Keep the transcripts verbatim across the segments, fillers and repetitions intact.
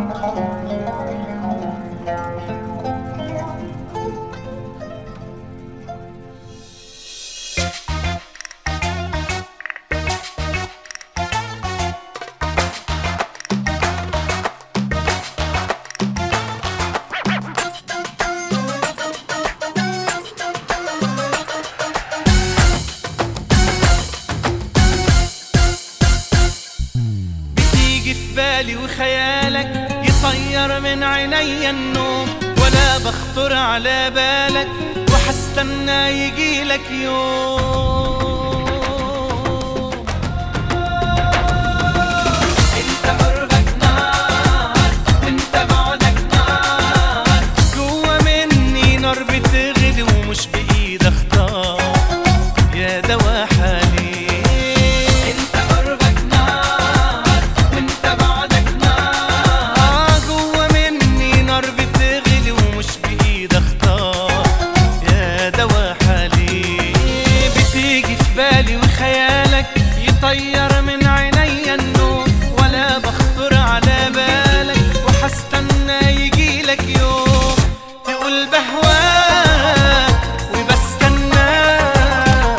بالي وخيالك يطير من عيني النوم، ولا بخطر على بالك وحستنى يجيلك يوم. انت قربك نار وانت بعدك نار، جوا مني نار بتغلي ومش بايدي اختار يا دوا حالي. بالي وخيالك يطير من عيني النوم، ولا بخطر على بالك وحستنى يجيلك يوم تقول بهواك وبستناك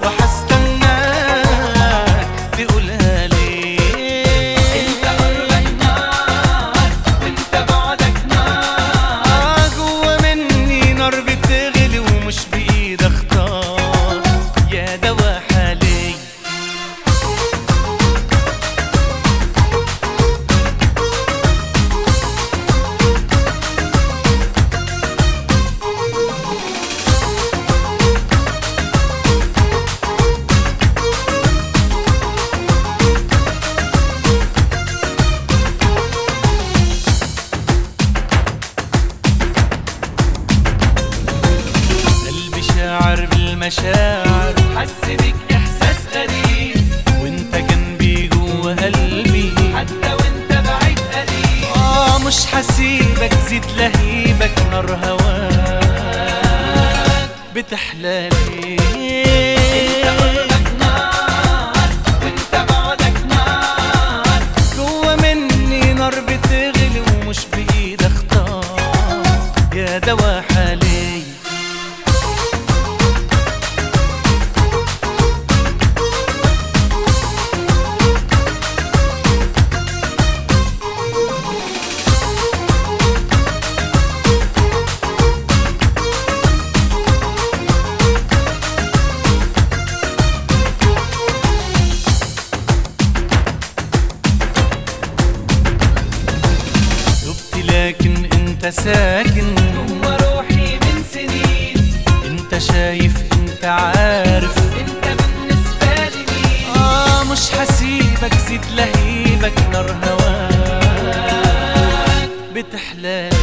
وحستناك تقولها ليه. انت قربك نار وانت بعدك نار، جوا مني نار بتغلي ومش بايدي اختار يا دوا حالي. قلبي شاعر بالمشاعر، حس بيك احساس غريب وانت جنبي جوا قلبي حتى وانت بعيد قريب. اه مش حسيبك زيد لهيبك نار هواك بتحلالي. انت قربك نار وانت بعدك نار، جوا مني نار بتغلي ومش بايدي اختار يا دوا حالي. لكن انت ساكن جوا روحي من سنين، انت شايف انت عارف انت بالنسبة لي مين. اه مش حسيبك زيد لهيبك نار هواك بتحلالي.